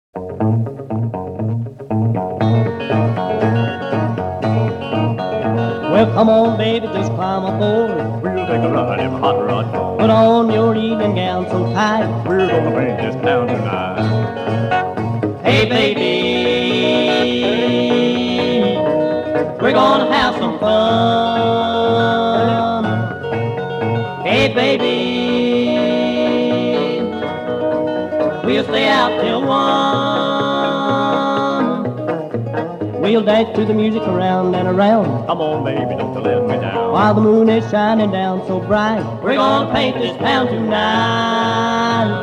Well, come on, baby, just climb aboard. We'll take a ride in my hot rod car. Put on your evening gown so tight. We're gonna paint this town tonight. Hey, baby, we're gonna have some fun. Hey, baby, we'll stay out till 1. We'll dance to the music around and around, Come on, baby, don't you let me down. while the moon is shining down so bright. We're gonna paint this town tonight.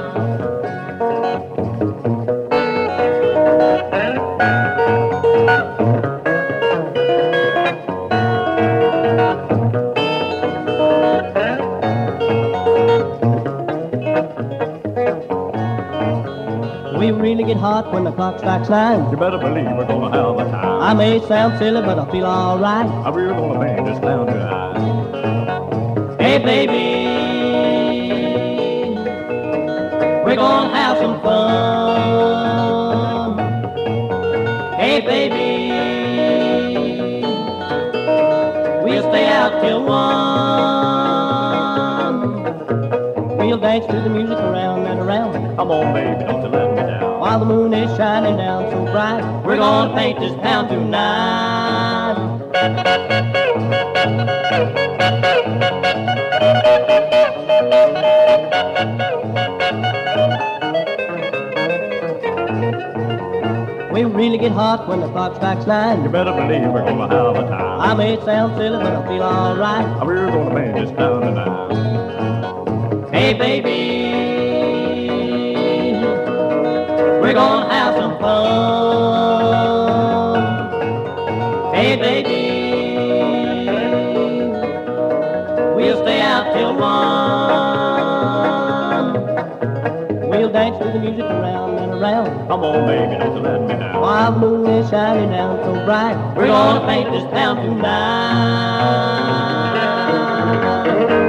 We really get hot when the clock strikes 9. You better believe we're gonna have a time. I may sound silly, but I feel alright. We're gonna paint this town tonight. Hey, baby, we're gonna have some fun. Hey, baby, we'll stay out till 1. We'll dance to the music around and around, Come on, baby, don't you let me down. while the moon is shining down so bright. We're gonna paint this town tonight. We really get hot when the clock strikes 9. You better believe we're gonna have a time. I may sound silly, but I feel alright. We're gonna paint this town tonight. Hey, baby, we're gonna have some fun. Hey, baby, we'll stay out till 1. We'll dance to the music around and around, Come on, baby, don't you let me down. while the moon is shining down so bright. We're gonna paint this town tonight.